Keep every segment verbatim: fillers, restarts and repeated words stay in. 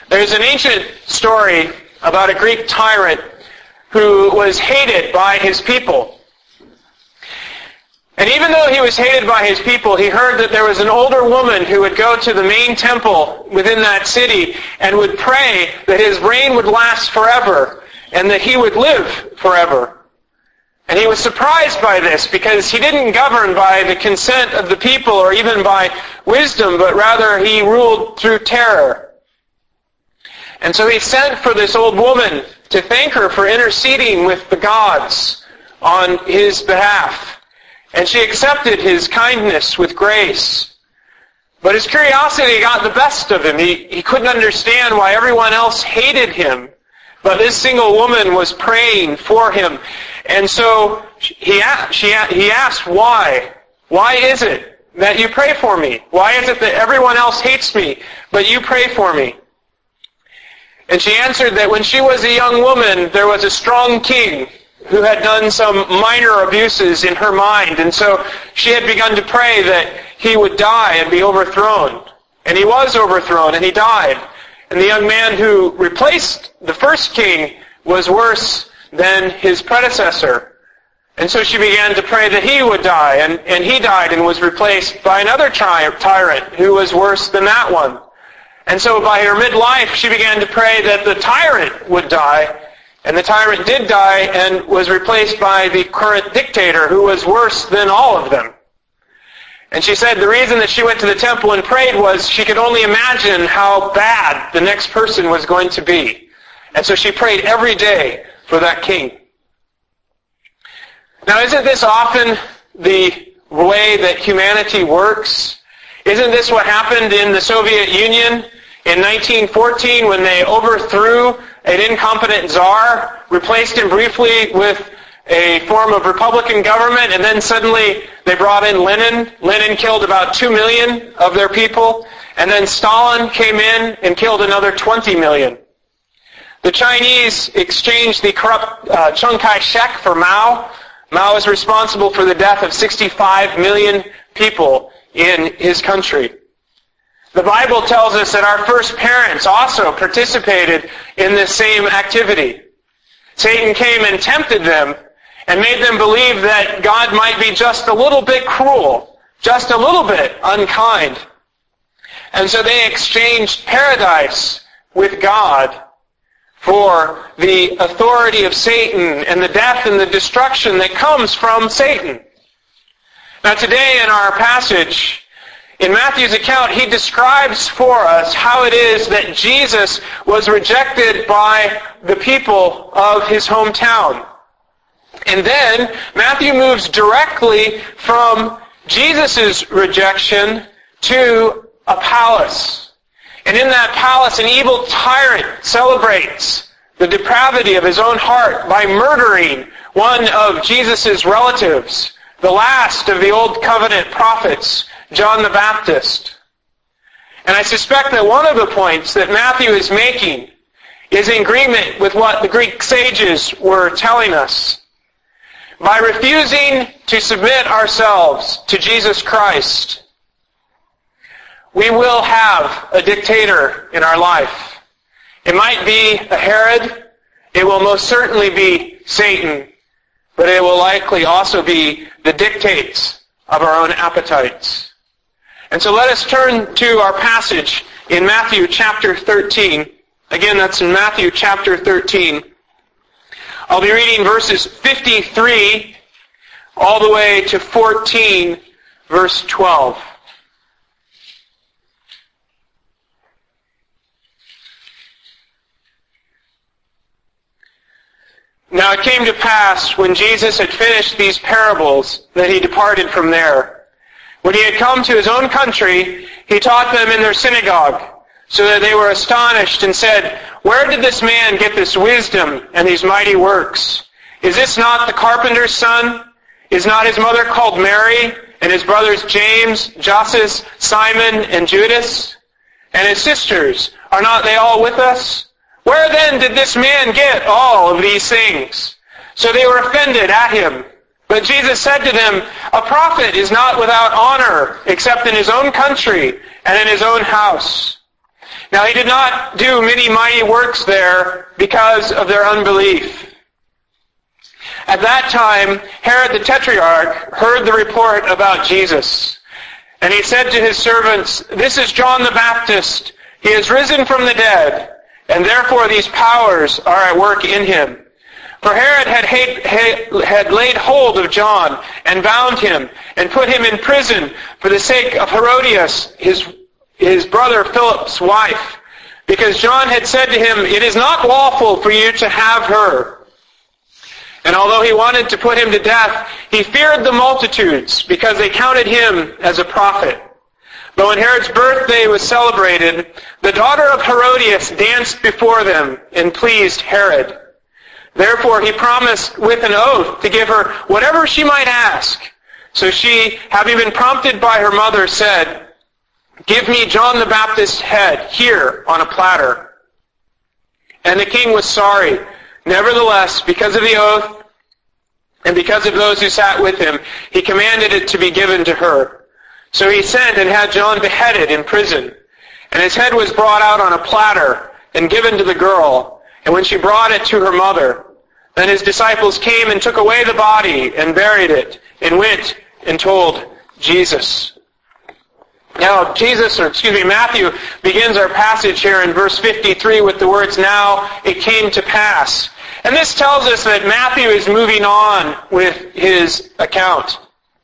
There's an ancient story about a Greek tyrant who was hated by his people. And even though he was hated by his people, he heard that there was an older woman who would go to the main temple within that city and would pray that his reign would last forever and that he would live forever. And he was surprised by this because he didn't govern by the consent of the people or even by wisdom, but rather he ruled through terror. And so he sent for this old woman to thank her for interceding with the gods on his behalf. And she accepted his kindness with grace. But his curiosity got the best of him. He, he couldn't understand why everyone else hated him. But this single woman was praying for him. And so he, she, he asked, why? Why is it that you pray for me? Why is it that everyone else hates me, but you pray for me? And she answered that when she was a young woman, there was a strong king who had done some minor abuses in her mind. And so she had begun to pray that he would die and be overthrown. And he was overthrown, and he died. And the young man who replaced the first king was worse than his predecessor. And so she began to pray that he would die. And, and he died and was replaced by another tri- tyrant who was worse than that one. And so by her midlife, she began to pray that the tyrant would die. And the tyrant did die and was replaced by the current dictator who was worse than all of them. And she said the reason that she went to the temple and prayed was she could only imagine how bad the next person was going to be. And so she prayed every day for that king. Now, isn't this often the way that humanity works? Isn't this what happened in the Soviet Union in nineteen fourteen when they overthrew an incompetent czar, replaced him briefly with a form of Republican government, and then suddenly they brought in Lenin. Lenin killed about two million of their people, and then Stalin came in and killed another twenty million. The Chinese exchanged the corrupt uh, Chiang Kai-shek for Mao. Mao is responsible for the death of sixty-five million people in his country. The Bible tells us that our first parents also participated in this same activity. Satan came and tempted them and made them believe that God might be just a little bit cruel, just a little bit unkind. And so they exchanged paradise with God for the authority of Satan and the death and the destruction that comes from Satan. Now today in our passage, in Matthew's account, he describes for us how it is that Jesus was rejected by the people of his hometown. And then Matthew moves directly from Jesus' rejection to a palace. And in that palace, an evil tyrant celebrates the depravity of his own heart by murdering one of Jesus' relatives, the last of the Old Covenant prophets, John the Baptist. And I suspect that one of the points that Matthew is making is in agreement with what the Greek sages were telling us. By refusing to submit ourselves to Jesus Christ, we will have a dictator in our life. It might be a Herod. It will most certainly be Satan. But it will likely also be the dictates of our own appetites. And so let us turn to our passage in Matthew chapter thirteen. Again, that's in Matthew chapter thirteen. I'll be reading verses fifty-three all the way to fourteen, verse twelve. Now it came to pass, when Jesus had finished these parables, that he departed from there. When he had come to his own country, he taught them in their synagogue, so that they were astonished and said, "Where did this man get this wisdom and these mighty works? Is this not the carpenter's son? Is not his mother called Mary, and his brothers James, Joseph, Simon, and Judas? And his sisters, are not they all with us? Where then did this man get all of these things?" So they were offended at him. But Jesus said to them, "A prophet is not without honor, except in his own country and in his own house." Now he did not do many mighty works there because of their unbelief. At that time, Herod the Tetrarch heard the report about Jesus. And he said to his servants, "This is John the Baptist. He has risen from the dead, and therefore these powers are at work in him." For Herod had, had laid hold of John and bound him and put him in prison for the sake of Herodias, his, his brother Philip's wife, because John had said to him, "It is not lawful for you to have her." And although he wanted to put him to death, he feared the multitudes because they counted him as a prophet. But when Herod's birthday was celebrated, the daughter of Herodias danced before them and pleased Herod. Therefore he promised with an oath to give her whatever she might ask. So she, having been prompted by her mother, said, "Give me John the Baptist's head here on a platter." And the king was sorry. Nevertheless, because of the oath and because of those who sat with him, he commanded it to be given to her. So he sent and had John beheaded in prison. And his head was brought out on a platter and given to the girl. And when she brought it to her mother, then his disciples came and took away the body and buried it and went and told Jesus. Now, Jesus, or excuse me, Matthew begins our passage here in verse fifty-three with the words, "Now it came to pass." And this tells us that Matthew is moving on with his account.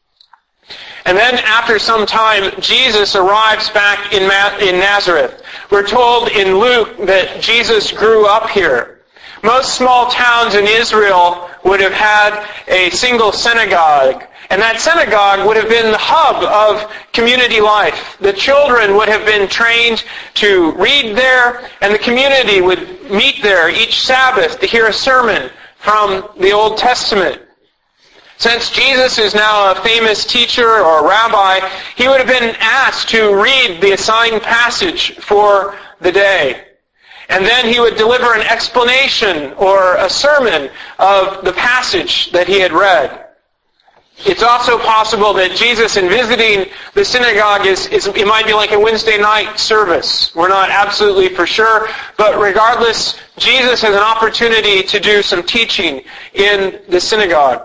And then after some time, Jesus arrives back in Nazareth. We're told in Luke that Jesus grew up here. Most small towns in Israel would have had a single synagogue. And that synagogue would have been the hub of community life. The children would have been trained to read there, and the community would meet there each Sabbath to hear a sermon from the Old Testament. Since Jesus is now a famous teacher or rabbi, he would have been asked to read the assigned passage for the day. And then he would deliver an explanation or a sermon of the passage that he had read. It's also possible that Jesus, in visiting the synagogue, is, is it might be like a Wednesday night service. We're not absolutely for sure, but regardless, Jesus has an opportunity to do some teaching in the synagogue.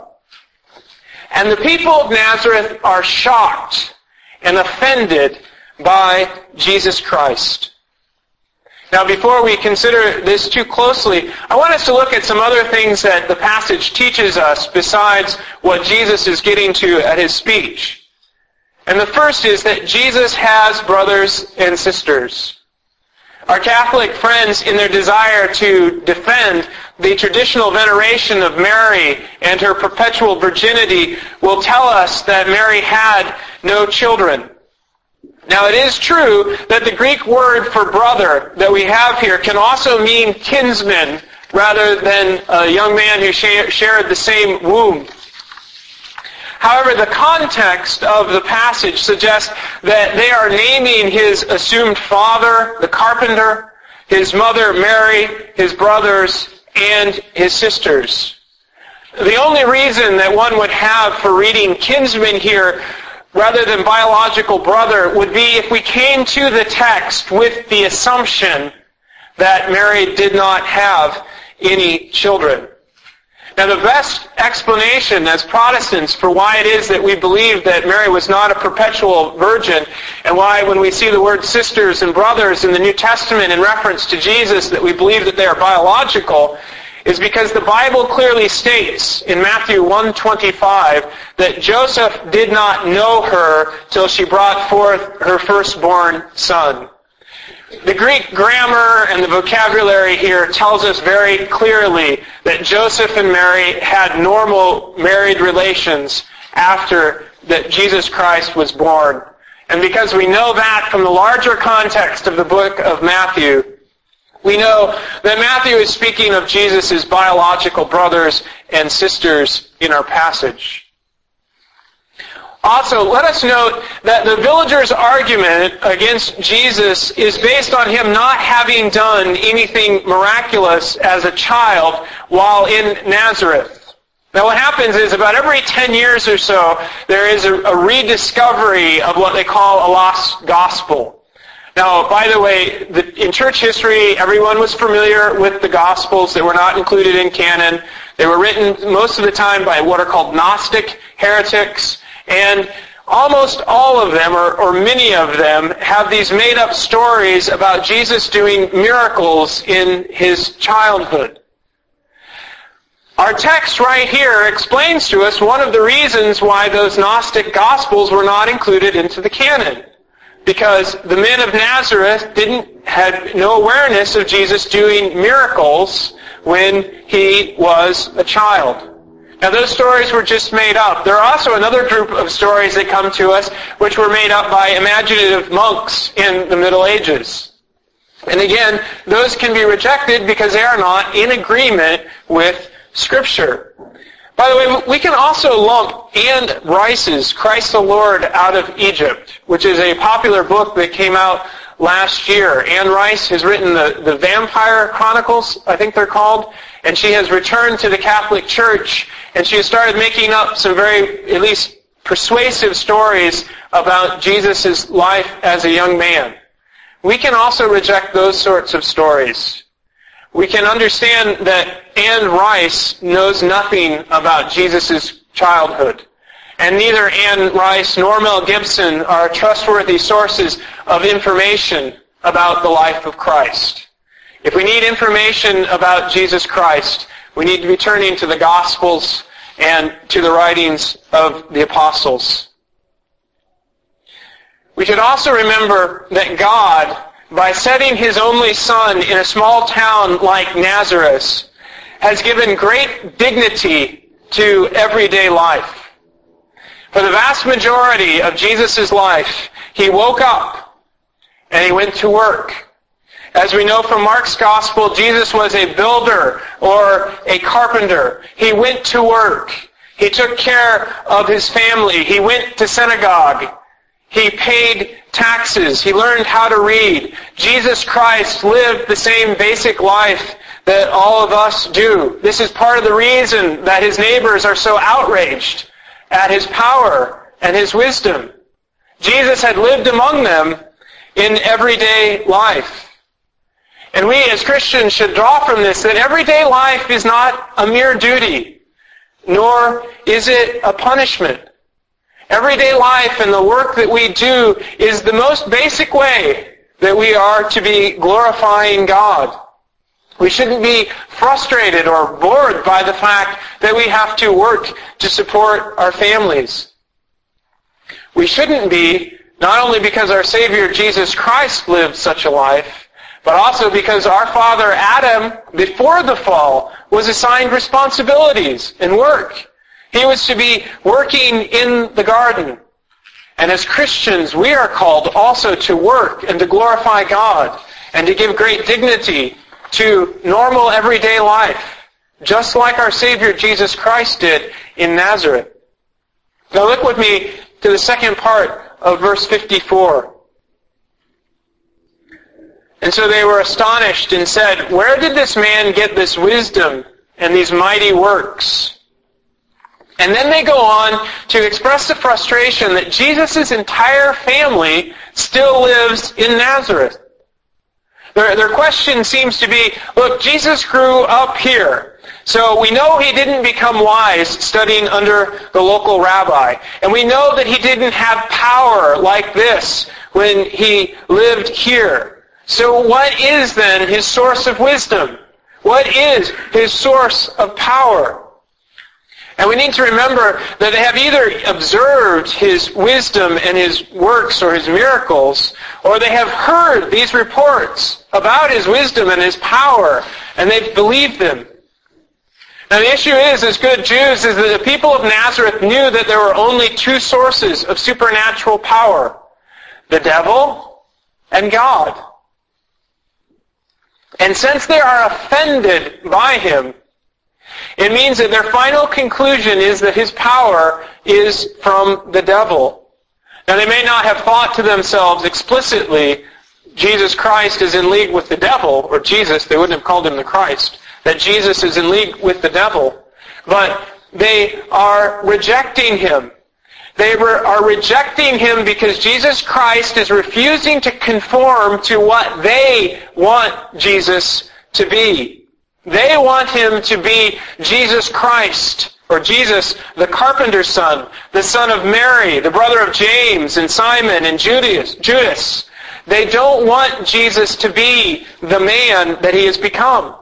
And the people of Nazareth are shocked and offended by Jesus Christ. Now, before we consider this too closely, I want us to look at some other things that the passage teaches us besides what Jesus is getting to at his speech. And the first is that Jesus has brothers and sisters. Our Catholic friends, in their desire to defend the traditional veneration of Mary and her perpetual virginity, will tell us that Mary had no children. Now, it is true that the Greek word for brother that we have here can also mean kinsman rather than a young man who shared the same womb. However, the context of the passage suggests that they are naming his assumed father, the carpenter, his mother, Mary, his brothers, and his sisters. The only reason that one would have for reading kinsman here rather than biological brother would be if we came to the text with the assumption that Mary did not have any children. Now, the best explanation as Protestants for why it is that we believe that Mary was not a perpetual virgin, and why when we see the word sisters and brothers in the New Testament in reference to Jesus that we believe that they are biological, is because the Bible clearly states in Matthew one twenty-five that Joseph did not know her till she brought forth her firstborn son. The Greek grammar and the vocabulary here tells us very clearly that Joseph and Mary had normal married relations after that Jesus Christ was born. And because we know that from the larger context of the book of Matthew, we know that Matthew is speaking of Jesus' biological brothers and sisters in our passage. Also, let us note that the villagers' argument against Jesus is based on him not having done anything miraculous as a child while in Nazareth. Now, what happens is about every ten years or so, there is a, a rediscovery of what they call a lost gospel. Now, by the way, the, in church history, everyone was familiar with the Gospels. They were not included in canon. They were written most of the time by what are called Gnostic heretics, and almost all of them, or, or many of them, have these made-up stories about Jesus doing miracles in his childhood. Our text right here explains to us one of the reasons why those Gnostic Gospels were not included into the canon. Because the men of Nazareth didn't had no awareness of Jesus doing miracles when he was a child. Now those stories were just made up. There are also another group of stories that come to us which were made up by imaginative monks in the Middle Ages. And again, those can be rejected because they are not in agreement with Scripture. By the way, we can also lump Anne Rice's Christ the Lord out of Egypt, which is a popular book that came out last year. Anne Rice has written the, the Vampire Chronicles, I think they're called, and she has returned to the Catholic Church, and she has started making up some very, at least, persuasive stories about Jesus' life as a young man. We can also reject those sorts of stories. We can understand that Anne Rice knows nothing about Jesus' childhood. And neither Anne Rice nor Mel Gibson are trustworthy sources of information about the life of Christ. If we need information about Jesus Christ, we need to be turning to the Gospels and to the writings of the apostles. We should also remember that God, by setting his only Son in a small town like Nazareth, has given great dignity to everyday life. For the vast majority of Jesus' life, he woke up and he went to work. As we know from Mark's Gospel, Jesus was a builder or a carpenter. He went to work. He took care of his family. He went to synagogue. He paid taxes. He learned how to read. Jesus Christ lived the same basic life that all of us do. This is part of the reason that his neighbors are so outraged at his power and his wisdom. Jesus had lived among them in everyday life. And we as Christians should draw from this that everyday life is not a mere duty, nor is it a punishment. Everyday life and the work that we do is the most basic way that we are to be glorifying God. We shouldn't be frustrated or bored by the fact that we have to work to support our families. We shouldn't be, not only because our Savior Jesus Christ lived such a life, but also because our father Adam, before the fall, was assigned responsibilities and work. He was to be working in the garden. And as Christians, we are called also to work and to glorify God and to give great dignity to normal everyday life, just like our Savior Jesus Christ did in Nazareth. Now look with me to the second part of verse fifty-four. And so they were astonished and said, "Where did this man get this wisdom and these mighty works?" And then they go on to express the frustration that Jesus' entire family still lives in Nazareth. Their, their question seems to be, look, Jesus grew up here. So we know he didn't become wise studying under the local rabbi. And we know that he didn't have power like this when he lived here. So what is then his source of wisdom? What is his source of power? And we need to remember that they have either observed his wisdom and his works or his miracles, or they have heard these reports about his wisdom and his power, and they've believed them. Now the issue is, as good Jews, is that the people of Nazareth knew that there were only two sources of supernatural power: the devil and God. And since they are offended by him, it means that their final conclusion is that his power is from the devil. Now they may not have thought to themselves explicitly, Jesus Christ is in league with the devil, or Jesus, they wouldn't have called him the Christ, that Jesus is in league with the devil. But they are rejecting him. They were, are rejecting him because Jesus Christ is refusing to conform to what they want Jesus to be. They want him to be Jesus Christ, or Jesus, the carpenter's son, the son of Mary, the brother of James and Simon and Judas. Judas. They don't want Jesus to be the man that he has become.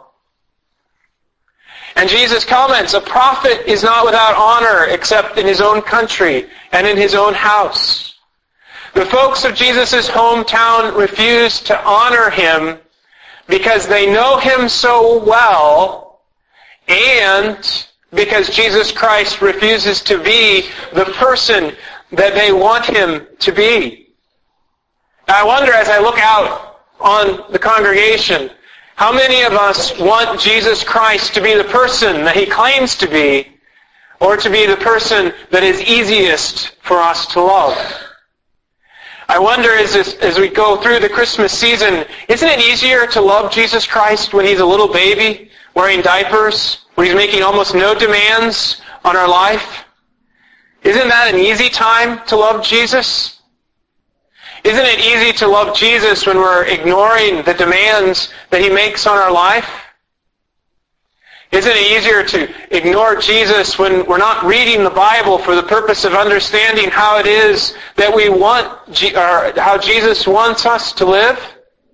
And Jesus comments, a prophet is not without honor except in his own country and in his own house. The folks of Jesus' hometown refuse to honor him because they know him so well, and because Jesus Christ refuses to be the person that they want him to be. Now, I wonder, as I look out on the congregation, how many of us want Jesus Christ to be the person that he claims to be, or to be the person that is easiest for us to love? I wonder, as, this, as we go through the Christmas season, isn't it easier to love Jesus Christ when he's a little baby, wearing diapers, when he's making almost no demands on our life? Isn't that an easy time to love Jesus? Isn't it easy to love Jesus when we're ignoring the demands that he makes on our life? Isn't it easier to ignore Jesus when we're not reading the Bible for the purpose of understanding how it is that we want, or how Jesus wants us to live?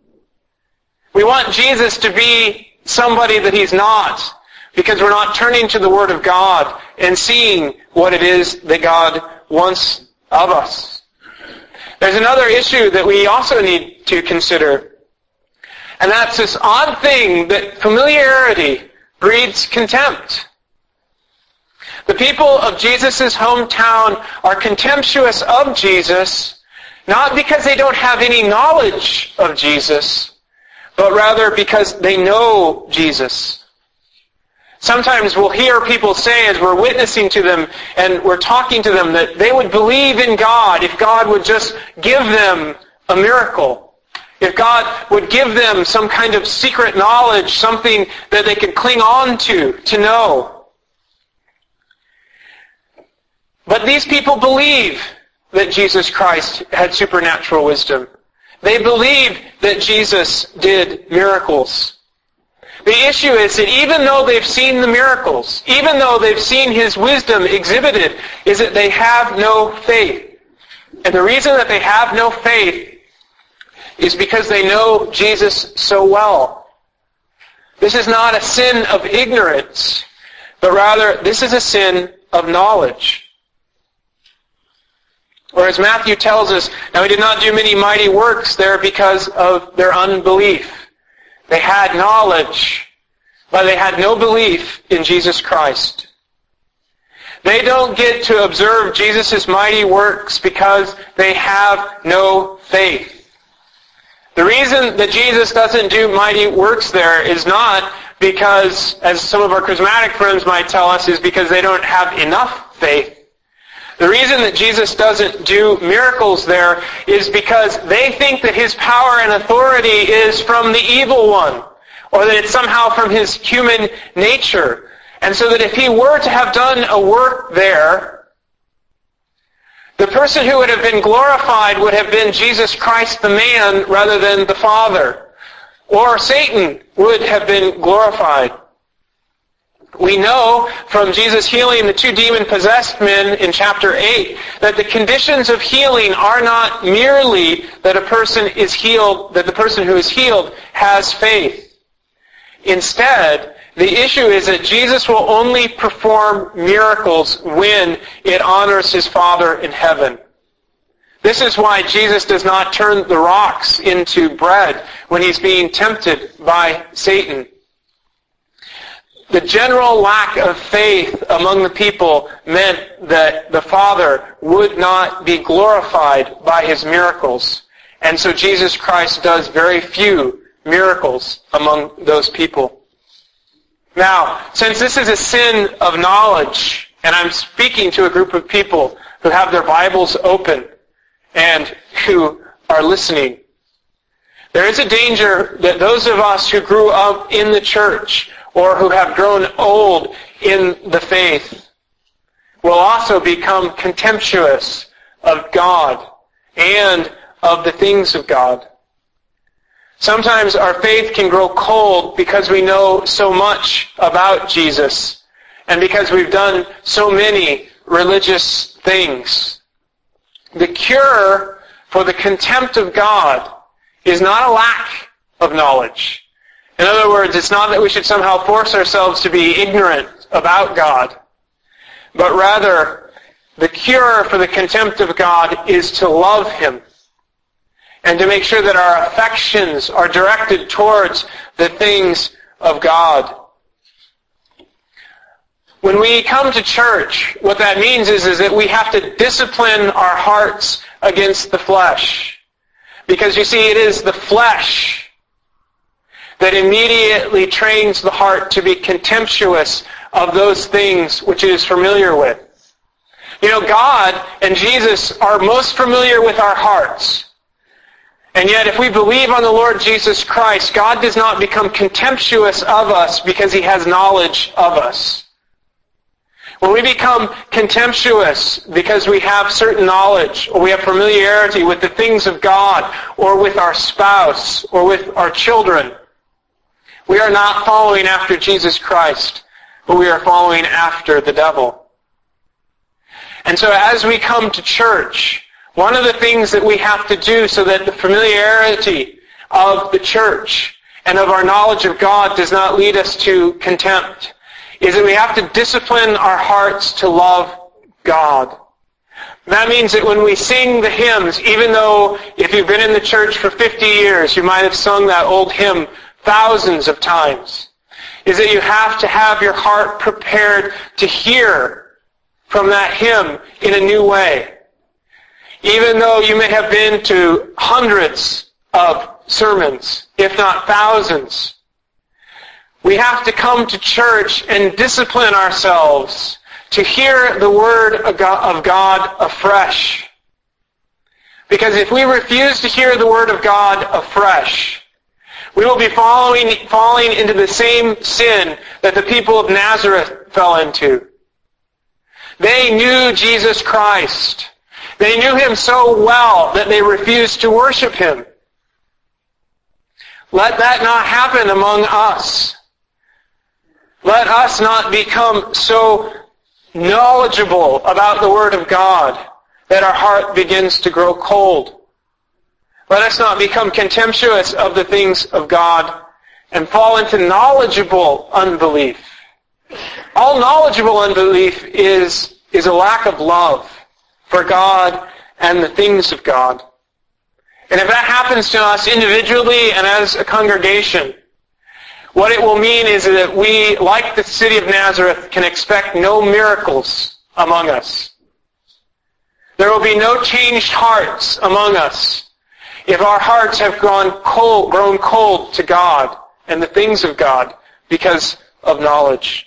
We want Jesus to be somebody that he's not, because we're not turning to the Word of God and seeing what it is that God wants of us. There's another issue that we also need to consider, and that's this odd thing that familiarity breeds contempt. The people of Jesus' hometown are contemptuous of Jesus, not because they don't have any knowledge of Jesus, but rather because they know Jesus. Sometimes we'll hear people say, as we're witnessing to them and we're talking to them, that they would believe in God if God would just give them a miracle. If God would give them some kind of secret knowledge, something that they could cling on to, to know. But these people believe that Jesus Christ had supernatural wisdom. They believe that Jesus did miracles. The issue is that even though they've seen the miracles, even though they've seen his wisdom exhibited, is that they have no faith. And the reason that they have no faith is because they know Jesus so well. This is not a sin of ignorance, but rather this is a sin of knowledge. Or as Matthew tells us, now he did not do many mighty works there because of their unbelief. They had knowledge, but they had no belief in Jesus Christ. They don't get to observe Jesus' mighty works because they have no faith. The reason that Jesus doesn't do mighty works there is not because, as some of our charismatic friends might tell us, is because they don't have enough faith. The reason that Jesus doesn't do miracles there is because they think that his power and authority is from the evil one, or that it's somehow from his human nature. And so that if he were to have done a work there, the person who would have been glorified would have been Jesus Christ the man rather than the Father. Or Satan would have been glorified. We know from Jesus healing the two demon-possessed men in chapter eight that the conditions of healing are not merely that a person is healed, that the person who is healed has faith. Instead, the issue is that Jesus will only perform miracles when it honors his Father in heaven. This is why Jesus does not turn the rocks into bread when he's being tempted by Satan. The general lack of faith among the people meant that the Father would not be glorified by his miracles. And so Jesus Christ does very few miracles among those people. Now, since this is a sin of knowledge, and I'm speaking to a group of people who have their Bibles open and who are listening, there is a danger that those of us who grew up in the church or who have grown old in the faith will also become contemptuous of God and of the things of God. Sometimes our faith can grow cold because we know so much about Jesus and because we've done so many religious things. The cure for the contempt of God is not a lack of knowledge. In other words, it's not that we should somehow force ourselves to be ignorant about God, but rather the cure for the contempt of God is to love Him and to make sure that our affections are directed towards the things of God. When we come to church, what that means is, is that we have to discipline our hearts against the flesh. Because you see, it is the flesh that immediately trains the heart to be contemptuous of those things which it is familiar with. You know, God and Jesus are most familiar with our hearts. And yet, if we believe on the Lord Jesus Christ, God does not become contemptuous of us because He has knowledge of us. When we become contemptuous because we have certain knowledge or we have familiarity with the things of God or with our spouse or with our children, we are not following after Jesus Christ, but we are following after the devil. And so as we come to church, one of the things that we have to do so that the familiarity of the church and of our knowledge of God does not lead us to contempt is that we have to discipline our hearts to love God. That means that when we sing the hymns, even though if you've been in the church for fifty years, you might have sung that old hymn thousands of times, is that you have to have your heart prepared to hear from that hymn in a new way. Even though you may have been to hundreds of sermons, if not thousands, we have to come to church and discipline ourselves to hear the Word of God afresh. Because if we refuse to hear the Word of God afresh, we will be following, falling into the same sin that the people of Nazareth fell into. They knew Jesus Christ. They knew Him so well that they refused to worship Him. Let that not happen among us. Let us not become so knowledgeable about the Word of God that our heart begins to grow cold. Let us not become contemptuous of the things of God and fall into knowledgeable unbelief. All knowledgeable unbelief is, is a lack of love for God and the things of God. And if that happens to us individually and as a congregation, what it will mean is that we, like the city of Nazareth, can expect no miracles among us. There will be no changed hearts among us if our hearts have grown cold, grown cold to God and the things of God because of knowledge.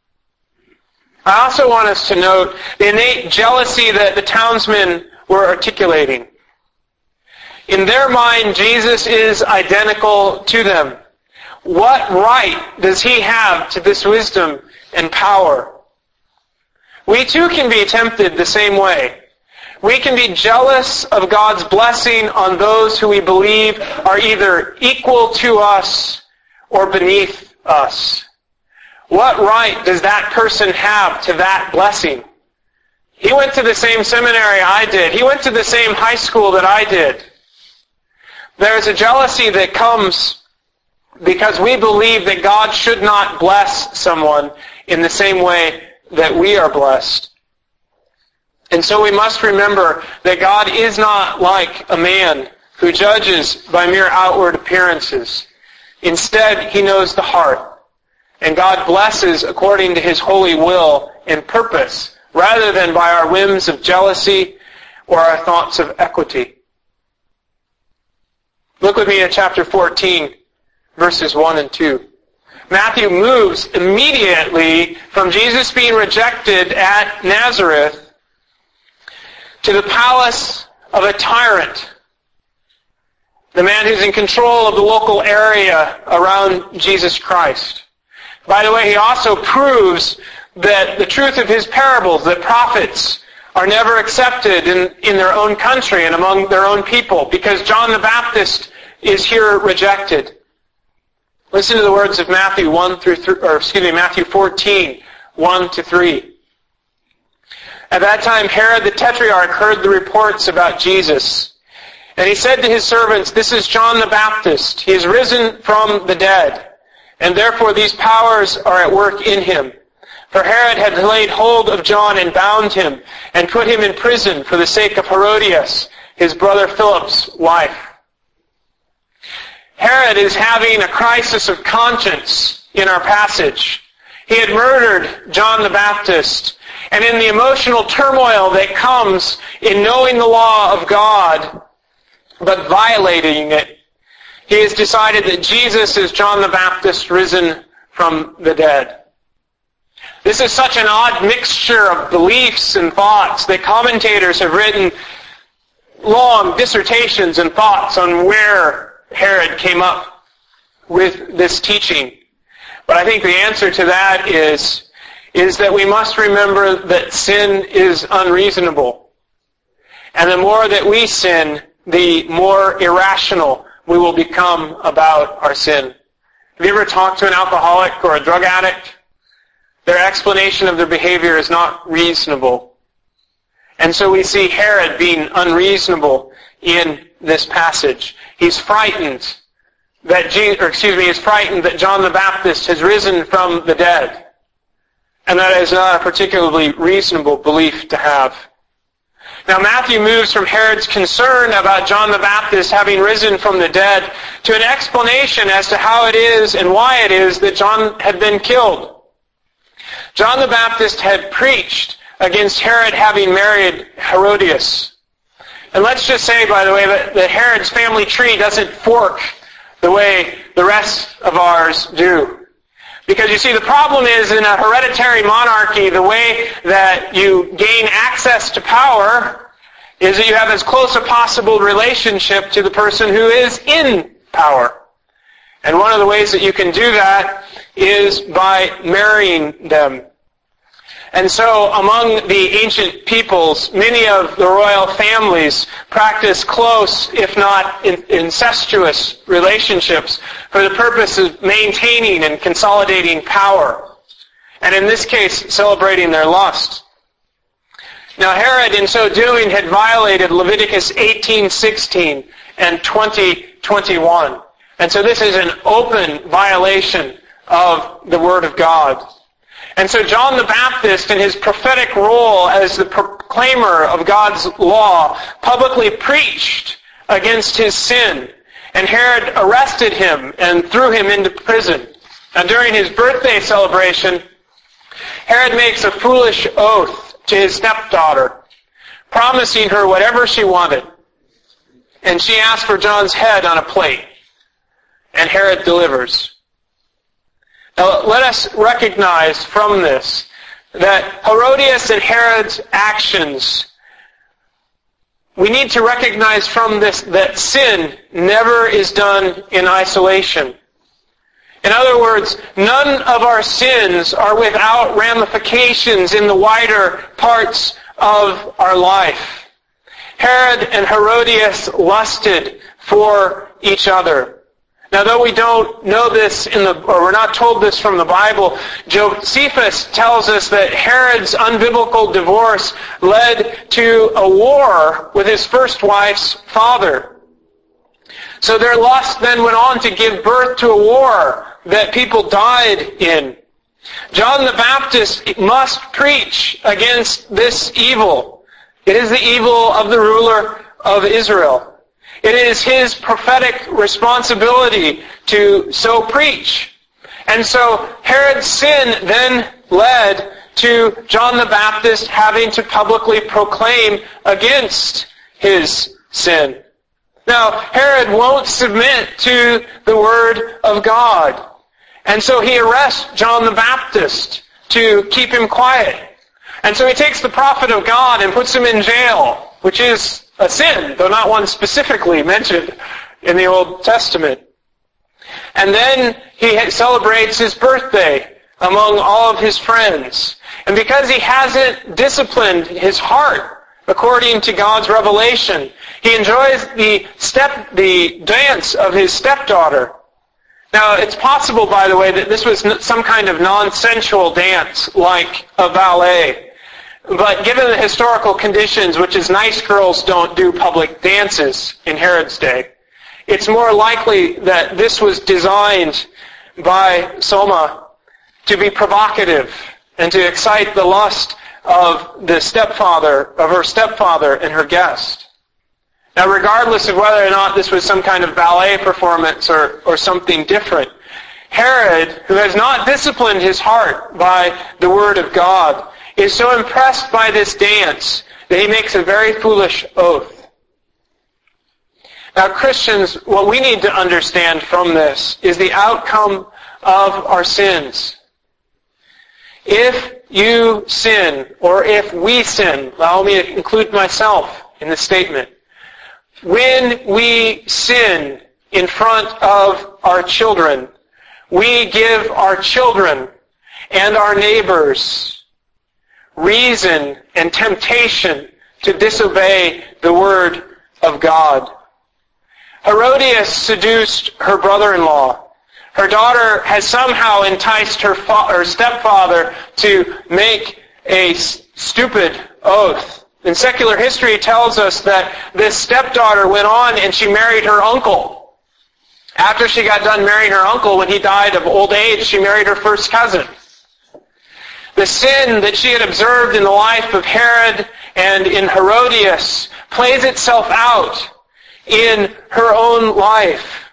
I also want us to note the innate jealousy that the townsmen were articulating. In their mind, Jesus is identical to them. What right does He have to this wisdom and power? We too can be tempted the same way. We can be jealous of God's blessing on those who we believe are either equal to us or beneath us. What right does that person have to that blessing? He went to the same seminary I did. He went to the same high school that I did. There is a jealousy that comes because we believe that God should not bless someone in the same way that we are blessed. And so we must remember that God is not like a man who judges by mere outward appearances. Instead, He knows the heart. And God blesses according to His holy will and purpose, rather than by our whims of jealousy or our thoughts of equity. Look with me at chapter fourteen, verses one and two. Matthew moves immediately from Jesus being rejected at Nazareth to the palace of a tyrant, the man who's in control of the local area around Jesus Christ. By the way, he also proves that the truth of his parables, that prophets are never accepted in, in their own country and among their own people, because John the Baptist is here rejected. Listen to the words of Matthew one through th- or excuse me, Matthew fourteen, one to three. At that time, Herod the Tetrarch heard the reports about Jesus, and he said to his servants, "This is John the Baptist. He is risen from the dead, and therefore these powers are at work in him." For Herod had laid hold of John and bound him, and put him in prison for the sake of Herodias, his brother Philip's wife. Herod is having a crisis of conscience in our passage. He had murdered John the Baptist, and in the emotional turmoil that comes in knowing the law of God, but violating it, he has decided that Jesus is John the Baptist risen from the dead. This is such an odd mixture of beliefs and thoughts that commentators have written long dissertations and thoughts on where Herod came up with this teaching. But I think the answer to that is, is that we must remember that sin is unreasonable. And the more that we sin, the more irrational we will become about our sin. Have you ever talked to an alcoholic or a drug addict? Their explanation of their behavior is not reasonable. And so we see Herod being unreasonable in this passage. He's frightened that Jesus, or excuse me, he's frightened that John the Baptist has risen from the dead. And that is not a particularly reasonable belief to have. Now Matthew moves from Herod's concern about John the Baptist having risen from the dead to an explanation as to how it is and why it is that John had been killed. John the Baptist had preached against Herod having married Herodias. And let's just say, by the way, that, that Herod's family tree doesn't fork the way the rest of ours do. Because you see, the problem is in a hereditary monarchy, the way that you gain access to power is that you have as close a possible relationship to the person who is in power. And one of the ways that you can do that is by marrying them. And so among the ancient peoples, many of the royal families practiced close, if not incestuous, relationships for the purpose of maintaining and consolidating power. And in this case, celebrating their lust. Now Herod, in so doing, had violated Leviticus eighteen sixteen and twenty twenty-one. And so this is an open violation of the Word of God. And so John the Baptist, in his prophetic role as the proclaimer of God's law, publicly preached against his sin. And Herod arrested him and threw him into prison. And during his birthday celebration, Herod makes a foolish oath to his stepdaughter, promising her whatever she wanted. And she asked for John's head on a plate. And Herod delivers. Now let us recognize from this that Herodias and Herod's actions, we need to recognize from this that sin never is done in isolation. In other words, none of our sins are without ramifications in the wider parts of our life. Herod and Herodias lusted for each other. Now, though we don't know this in the, or we're not told this from the Bible, Josephus tells us that Herod's unbiblical divorce led to a war with his first wife's father. So their lust then went on to give birth to a war that people died in. John the Baptist must preach against this evil. It is the evil of the ruler of Israel. It is his prophetic responsibility to so preach. And so Herod's sin then led to John the Baptist having to publicly proclaim against his sin. Now, Herod won't submit to the Word of God. And so he arrests John the Baptist to keep him quiet. And so he takes the prophet of God and puts him in jail, which is a sin, though not one specifically mentioned in the Old Testament. And then he celebrates his birthday among all of his friends. And because he hasn't disciplined his heart according to God's revelation, he enjoys the step, the dance of his stepdaughter. Now, it's possible, by the way, that this was some kind of non-sensual dance, like a ballet. But given the historical conditions, which is nice girls don't do public dances in Herod's day, it's more likely that this was designed by Soma to be provocative and to excite the lust of the stepfather, of her stepfather and her guest. Now, regardless of whether or not this was some kind of ballet performance or, or something different, Herod, who has not disciplined his heart by the Word of God, is so impressed by this dance that he makes a very foolish oath. Now, Christians, what we need to understand from this is the outcome of our sins. If you sin, or if we sin, allow me to include myself in the statement, when we sin in front of our children, we give our children and our neighbors reason and temptation to disobey the Word of God. Herodias seduced her brother-in-law. Her daughter has somehow enticed her, fa- her stepfather to make a s- stupid oath. And secular history tells us that this stepdaughter went on and she married her uncle. After she got done marrying her uncle, when he died of old age, she married her first cousin. The sin that she had observed in the life of Herod and in Herodias plays itself out in her own life.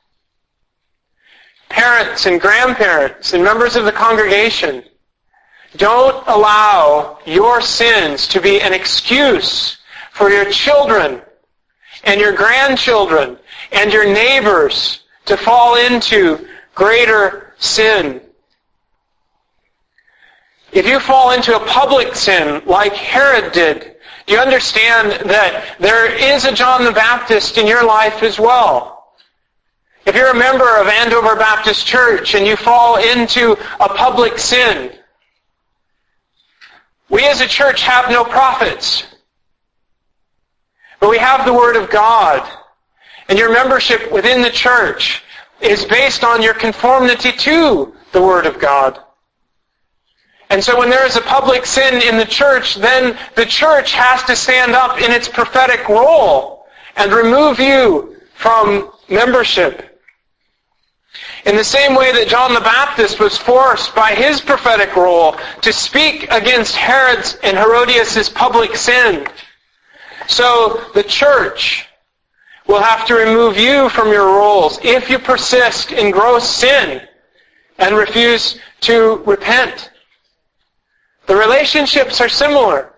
Parents and grandparents and members of the congregation, don't allow your sins to be an excuse for your children and your grandchildren and your neighbors to fall into greater sin. If you fall into a public sin like Herod did, do you understand that there is a John the Baptist in your life as well? If you're a member of Andover Baptist Church and you fall into a public sin, we as a church have no prophets, but we have the Word of God. And your membership within the church is based on your conformity to the Word of God. And so when there is a public sin in the church, then the church has to stand up in its prophetic role and remove you from membership. In the same way that John the Baptist was forced by his prophetic role to speak against Herod's and Herodias' public sin, so the church will have to remove you from your roles if you persist in gross sin and refuse to repent. The relationships are similar.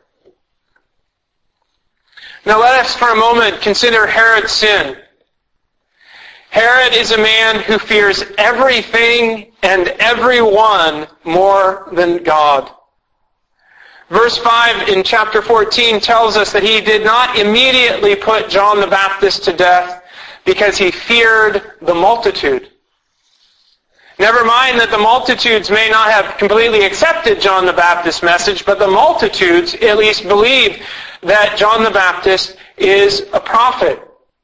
Now let us for a moment consider Herod's sin. Herod is a man who fears everything and everyone more than God. Verse five in chapter fourteen tells us that he did not immediately put John the Baptist to death because he feared the multitude. Never mind that the multitudes may not have completely accepted John the Baptist's message, but the multitudes at least believe that John the Baptist is a prophet.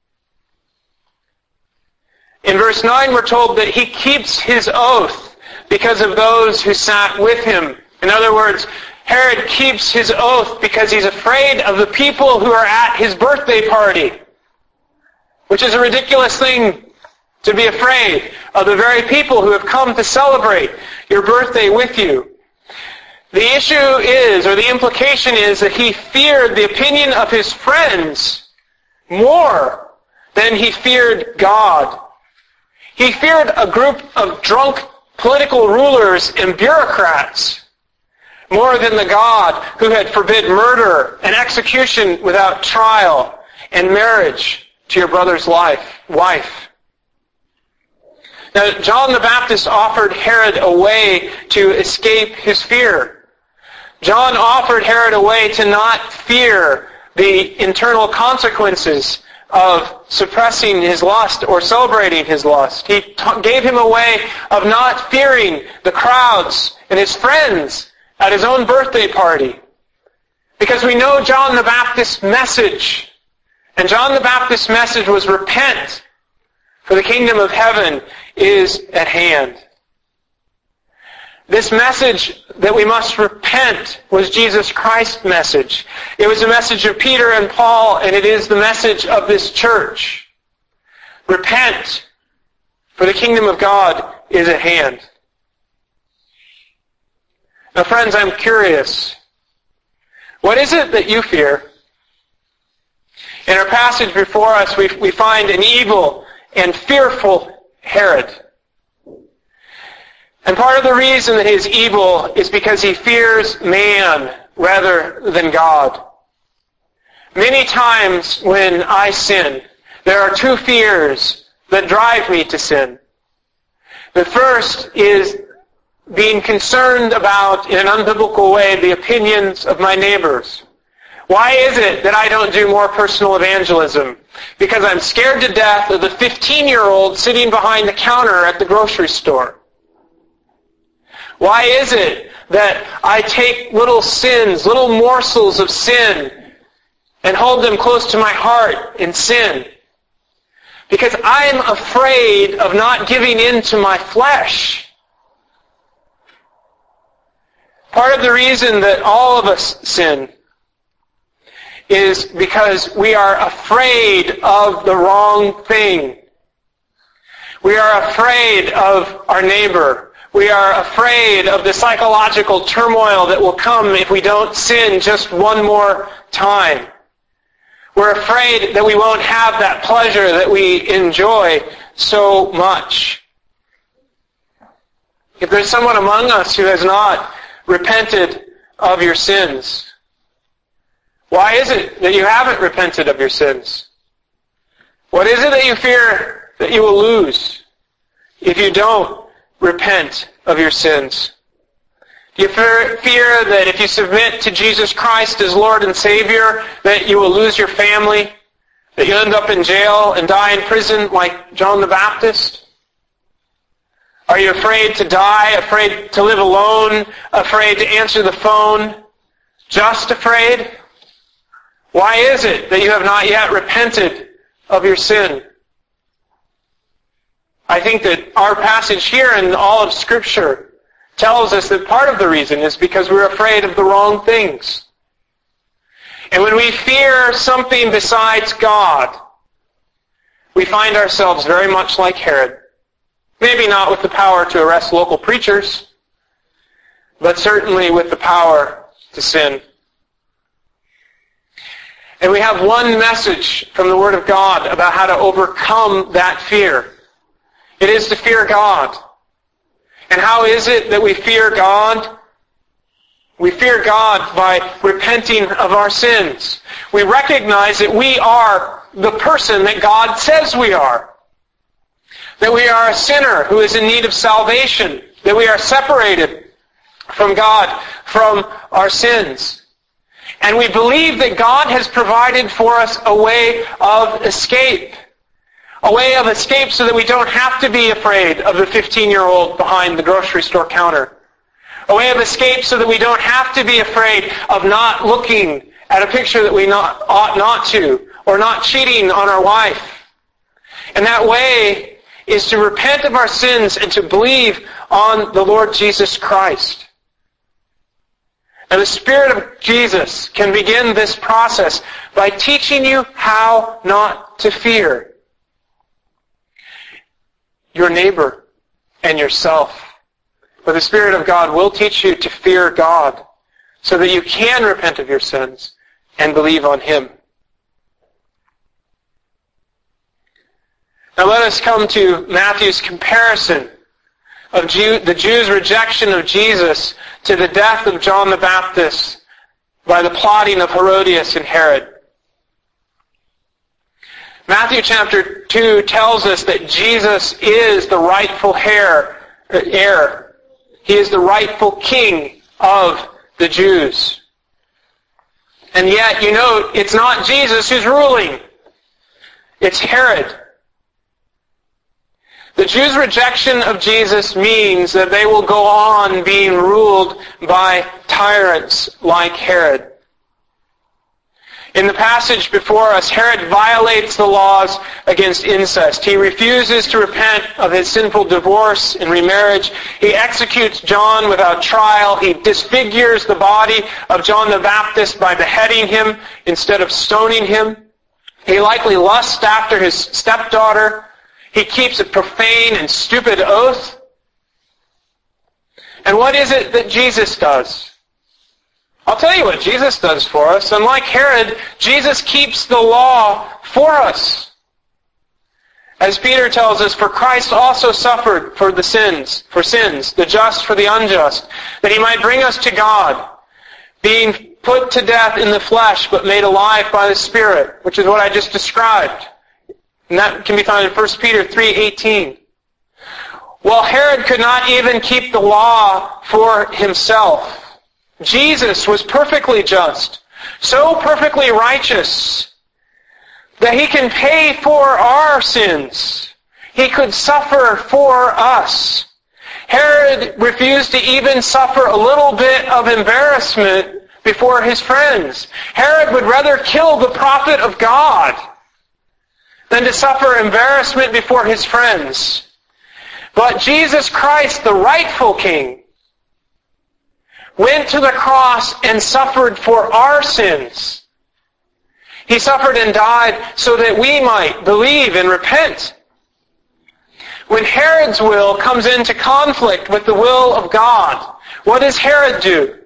In verse nine, we're told that he keeps his oath because of those who sat with him. In other words, Herod keeps his oath because he's afraid of the people who are at his birthday party, which is a ridiculous thing to be afraid of, the very people who have come to celebrate your birthday with you. The issue is, or the implication is, that he feared the opinion of his friends more than he feared God. He feared a group of drunk political rulers and bureaucrats more than the God who had forbid murder and execution without trial and marriage to your brother's life, wife. Now, John the Baptist offered Herod a way to escape his fear. John offered Herod a way to not fear the internal consequences of suppressing his lust or celebrating his lust. He t- gave him a way of not fearing the crowds and his friends at his own birthday party. Because we know John the Baptist's message. And John the Baptist's message was repent, for the kingdom of heaven is at hand. This message that we must repent was Jesus Christ's message. It was the message of Peter and Paul, and it is the message of this church. Repent, for the kingdom of God is at hand. Now, friends, I'm curious. What is it that you fear? In our passage before us, we, we find an evil and fearful Herod. And part of the reason that he is evil is because he fears man rather than God. Many times when I sin, there are two fears that drive me to sin. The first is being concerned about, in an unbiblical way, the opinions of my neighbors. Why is it that I don't do more personal evangelism? Because I'm scared to death of the fifteen-year-old sitting behind the counter at the grocery store. Why is it that I take little sins, little morsels of sin, and hold them close to my heart in sin? Because I'm afraid of not giving in to my flesh. Part of the reason that all of us sin is because we are afraid of the wrong thing. We are afraid of our neighbor. We are afraid of the psychological turmoil that will come if we don't sin just one more time. We're afraid that we won't have that pleasure that we enjoy so much. If there's someone among us who has not repented of your sins, why is it that you haven't repented of your sins? What is it that you fear that you will lose if you don't repent of your sins? Do you fear, fear that if you submit to Jesus Christ as Lord and Savior, that you will lose your family, that you'll end up in jail and die in prison like John the Baptist? Are you afraid to die, afraid to live alone, afraid to answer the phone, just afraid? Why is it that you have not yet repented of your sin? I think that our passage here and all of Scripture tells us that part of the reason is because we're afraid of the wrong things. And when we fear something besides God, we find ourselves very much like Herod. Maybe not with the power to arrest local preachers, but certainly with the power to sin. And we have one message from the Word of God about how to overcome that fear. It is to fear God. And how is it that we fear God? We fear God by repenting of our sins. We recognize that we are the person that God says we are. That we are a sinner who is in need of salvation. That we are separated from God, from our sins. And we believe that God has provided for us a way of escape. A way of escape so that we don't have to be afraid of the fifteen-year-old behind the grocery store counter. A way of escape so that we don't have to be afraid of not looking at a picture that we not, ought not to, or not cheating on our wife. And that way is to repent of our sins and to believe on the Lord Jesus Christ. And the Spirit of Jesus can begin this process by teaching you how not to fear your neighbor and yourself. But the Spirit of God will teach you to fear God so that you can repent of your sins and believe on Him. Now let us come to Matthew's comparison of Jew, the Jews' rejection of Jesus to the death of John the Baptist by the plotting of Herodias and Herod. Matthew chapter two tells us that Jesus is the rightful heir, heir. He is the rightful king of the Jews. And yet, you know, it's not Jesus who's ruling. It's Herod. The Jews' rejection of Jesus means that they will go on being ruled by tyrants like Herod. In the passage before us, Herod violates the laws against incest. He refuses to repent of his sinful divorce and remarriage. He executes John without trial. He disfigures the body of John the Baptist by beheading him instead of stoning him. He likely lusts after his stepdaughter. He keeps a profane and stupid oath. And what is it that Jesus does? I'll tell you what Jesus does for us. Unlike Herod, Jesus keeps the law for us. As Peter tells us, for Christ also suffered for the sins, for sins, the just for the unjust, that he might bring us to God, being put to death in the flesh, but made alive by the Spirit, which is what I just described. And that can be found in First Peter three eighteen. Well, Herod could not even keep the law for himself. Jesus was perfectly just, so perfectly righteous, that he can pay for our sins. He could suffer for us. Herod refused to even suffer a little bit of embarrassment before his friends. Herod would rather kill the prophet of God than to suffer embarrassment before his friends. But Jesus Christ, the rightful king, went to the cross and suffered for our sins. He suffered and died so that we might believe and repent. When Herod's will comes into conflict with the will of God, what does Herod do?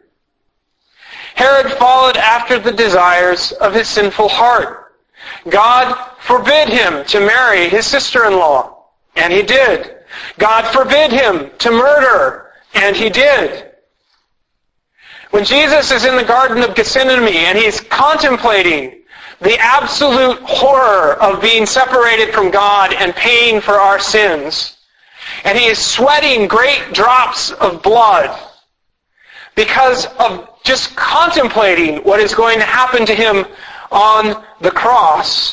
Herod followed after the desires of his sinful heart. God forbid him to marry his sister-in-law, and he did. God forbid him to murder, and he did. When Jesus is in the Garden of Gethsemane and he's contemplating the absolute horror of being separated from God and paying for our sins, and he is sweating great drops of blood because of just contemplating what is going to happen to him on the cross,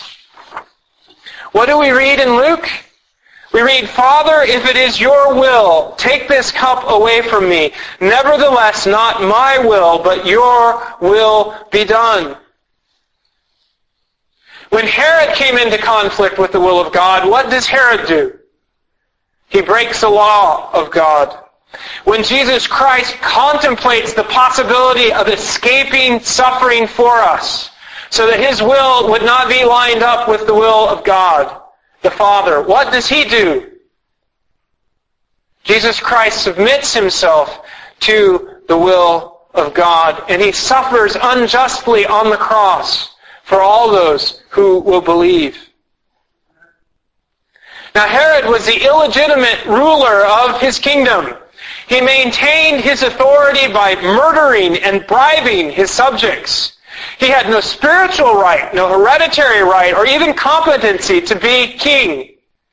what do we read in Luke? We read, Father, if it is your will, take this cup away from me. Nevertheless, not my will, but your will be done. When Herod came into conflict with the will of God, what does Herod do? He breaks the law of God. When Jesus Christ contemplates the possibility of escaping suffering for us, so that his will would not be lined up with the will of God, the Father, what does he do? Jesus Christ submits himself to the will of God, and he suffers unjustly on the cross for all those who will believe. Now, Herod was the illegitimate ruler of his kingdom. He maintained his authority by murdering and bribing his subjects. He had no spiritual right, no hereditary right, or even competency to be king.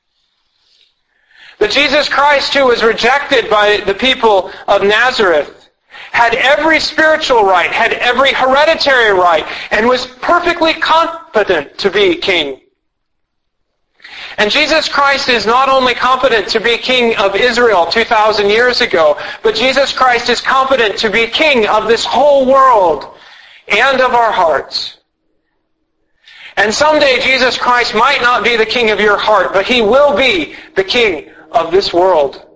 But Jesus Christ, who was rejected by the people of Nazareth, had every spiritual right, had every hereditary right, and was perfectly competent to be king. And Jesus Christ is not only competent to be king of Israel two thousand years ago, but Jesus Christ is competent to be king of this whole world and of our hearts. And someday Jesus Christ might not be the king of your heart, but he will be the king of this world.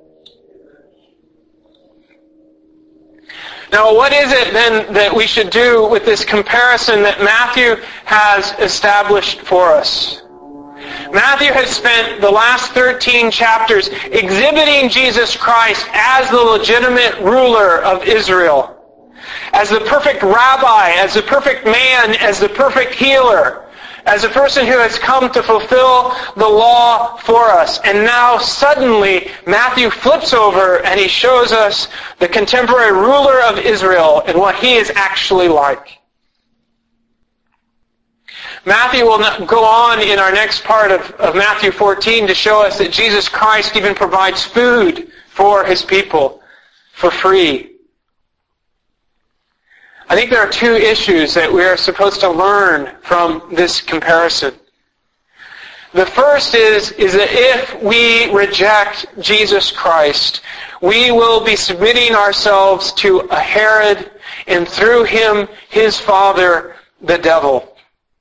Now, what is it then that we should do with this comparison that Matthew has established for us? Matthew has spent the last thirteen chapters exhibiting Jesus Christ as the legitimate ruler of Israel, as the perfect rabbi, as the perfect man, as the perfect healer, as a person who has come to fulfill the law for us. And now suddenly Matthew flips over and he shows us the contemporary ruler of Israel and what he is actually like. Matthew will go on in our next part of, of Matthew fourteen to show us that Jesus Christ even provides food for his people for free. I think there are two issues that we are supposed to learn from this comparison. The first is, is that if we reject Jesus Christ, we will be submitting ourselves to a Herod, and through him, his father, the devil.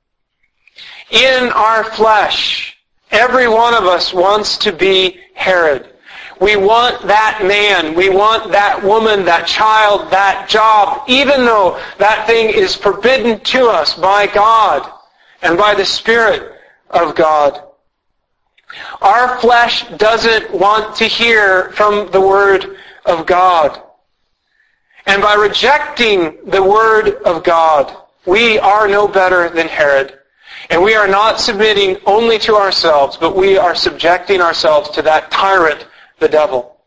In our flesh, every one of us wants to be Herod. We want that man, we want that woman, that child, that job, even though that thing is forbidden to us by God and by the Spirit of God. Our flesh doesn't want to hear from the Word of God. And by rejecting the Word of God, we are no better than Herod. And we are not submitting only to ourselves, but we are subjecting ourselves to that tyrant, the devil.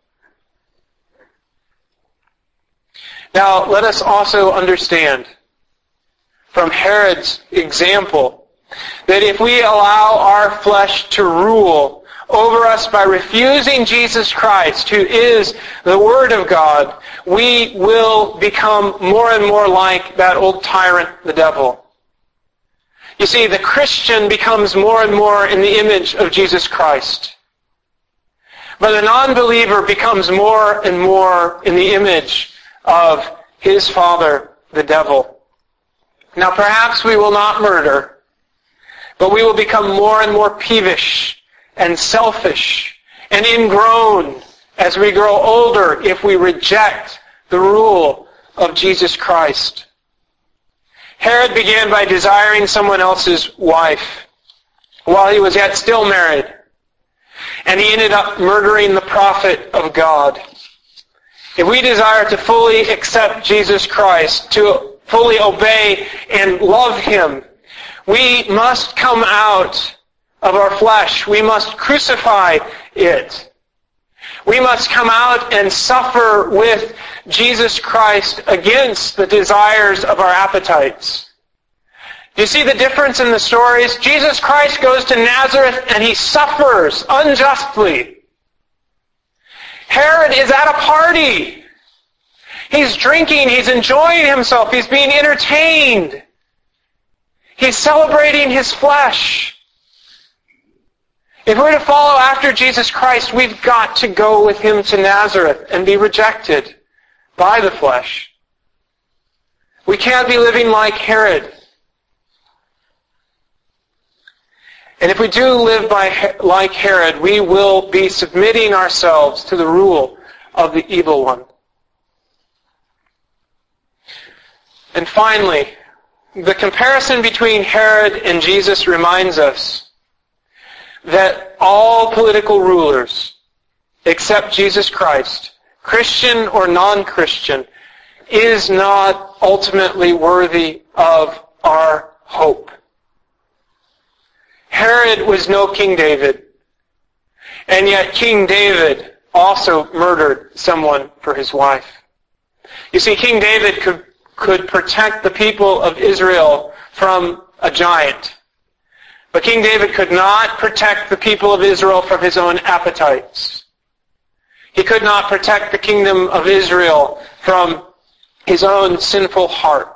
Now, let us also understand from Herod's example that if we allow our flesh to rule over us by refusing Jesus Christ, who is the Word of God, we will become more and more like that old tyrant, the devil. You see, the Christian becomes more and more in the image of Jesus Christ. But the non-believer becomes more and more in the image of his father, the devil. Now, perhaps we will not murder, but we will become more and more peevish and selfish and ingrown as we grow older if we reject the rule of Jesus Christ. Herod began by desiring someone else's wife while he was yet still married. And he ended up murdering the prophet of God. If we desire to fully accept Jesus Christ, to fully obey and love him, we must come out of our flesh. We must crucify it. We must come out and suffer with Jesus Christ against the desires of our appetites. Do you see the difference in the stories? Jesus Christ goes to Nazareth and he suffers unjustly. Herod is at a party. He's drinking, he's enjoying himself, he's being entertained. He's celebrating his flesh. If we're to follow after Jesus Christ, we've got to go with him to Nazareth and be rejected by the flesh. We can't be living like Herod. And if we do live by, like Herod, we will be submitting ourselves to the rule of the evil one. And finally, the comparison between Herod and Jesus reminds us that all political rulers, except Jesus Christ, Christian or non-Christian, is not ultimately worthy of our hope. Herod was no King David, and yet King David also murdered someone for his wife. You see, King David could, could protect the people of Israel from a giant, but King David could not protect the people of Israel from his own appetites. He could not protect the kingdom of Israel from his own sinful heart.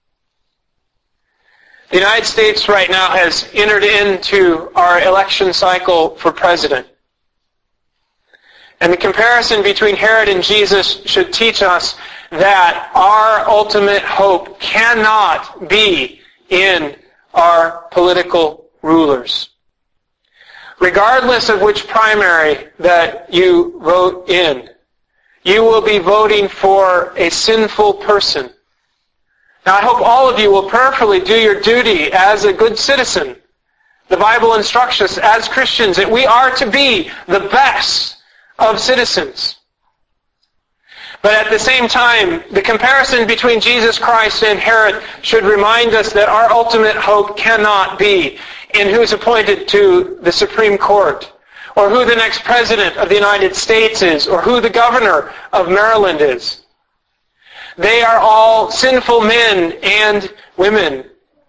The United States right now has entered into our election cycle for president. And the comparison between Herod and Jesus should teach us that our ultimate hope cannot be in our political rulers. Regardless of which primary that you vote in, you will be voting for a sinful person. Now, I hope all of you will prayerfully do your duty as a good citizen. The Bible instructs us as Christians that we are to be the best of citizens. But at the same time, the comparison between Jesus Christ and Herod should remind us that our ultimate hope cannot be in who's appointed to the Supreme Court, or who the next president of the United States is, or who the governor of Maryland is. They are all sinful men and women.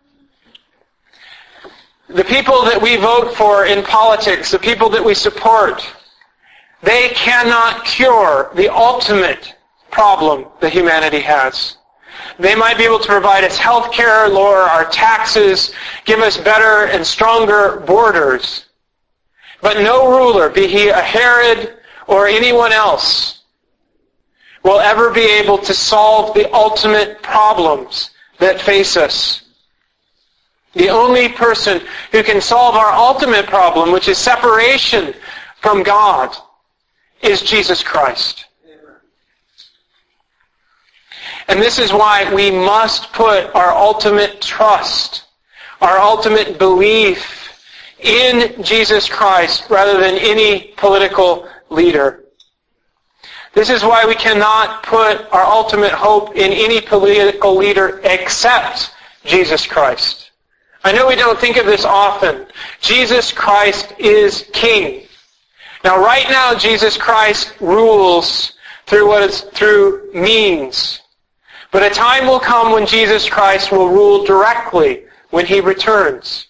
The people that we vote for in politics, the people that we support, they cannot cure the ultimate problem that humanity has. They might be able to provide us health care, lower our taxes, give us better and stronger borders. But no ruler, be he a Herod or anyone else, will ever be able to solve the ultimate problems that face us. The only person who can solve our ultimate problem, which is separation from God, is Jesus Christ. And this is why we must put our ultimate trust, our ultimate belief in Jesus Christ rather than any political leader. This is why we cannot put our ultimate hope in any political leader except Jesus Christ. I know we don't think of this often. Jesus Christ is King. Now right now Jesus Christ rules through what is through means. But a time will come when Jesus Christ will rule directly when He returns.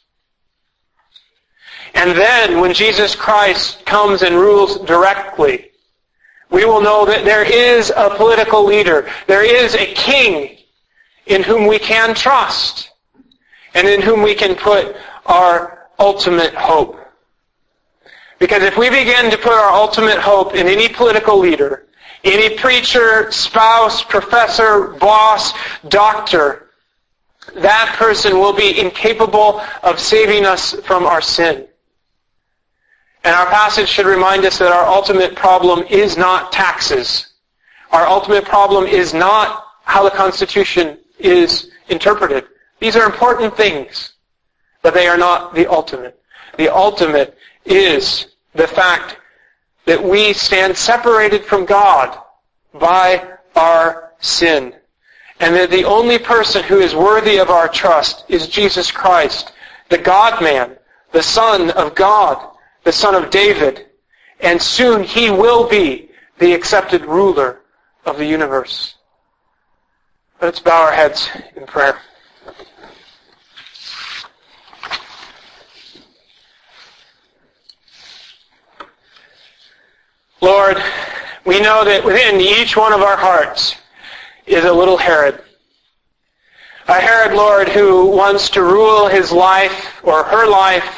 And then when Jesus Christ comes and rules directly, we will know that there is a political leader. There is a king in whom we can trust and in whom we can put our ultimate hope. Because if we begin to put our ultimate hope in any political leader, any preacher, spouse, professor, boss, doctor, that person will be incapable of saving us from our sin. And our passage should remind us that our ultimate problem is not taxes. Our ultimate problem is not how the Constitution is interpreted. These are important things, but they are not the ultimate. The ultimate is the fact that we stand separated from God by our sin. And that the only person who is worthy of our trust is Jesus Christ, the God-man, the Son of God, the Son of David. And soon He will be the accepted ruler of the universe. Let's bow our heads in prayer. Lord, we know that within each one of our hearts is a little Herod. A Herod, Lord, who wants to rule his life or her life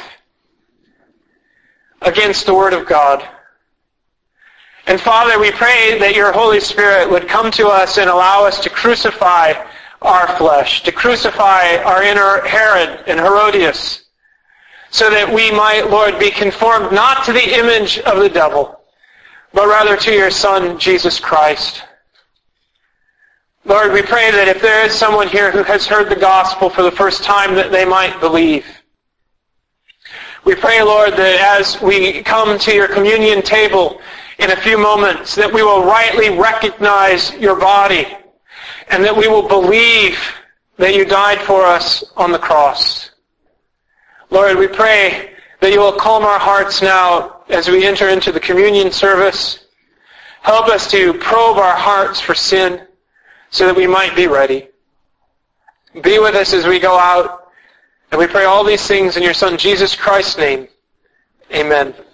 against the Word of God. And Father, we pray that your Holy Spirit would come to us and allow us to crucify our flesh, to crucify our inner Herod and Herodias, so that we might, Lord, be conformed not to the image of the devil, but rather to your Son, Jesus Christ. Lord, we pray that if there is someone here who has heard the gospel for the first time, that they might believe. We pray, Lord, that as we come to your communion table in a few moments, that we will rightly recognize your body, and that we will believe that you died for us on the cross. Lord, we pray that you will calm our hearts now as we enter into the communion service. Help us to probe our hearts for sin so that we might be ready. Be with us as we go out. And we pray all these things in your Son Jesus Christ's name. Amen.